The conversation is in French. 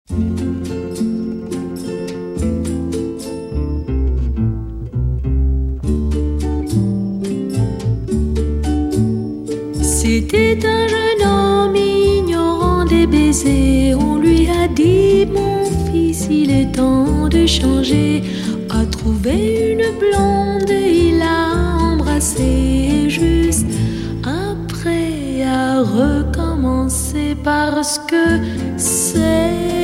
C'était un jeune homme ignorant des baisers. On lui a dit: mon fils, il est temps de changer. A trouvé une blonde et il l'a embrassée. Juste après a recommencé parce que c'est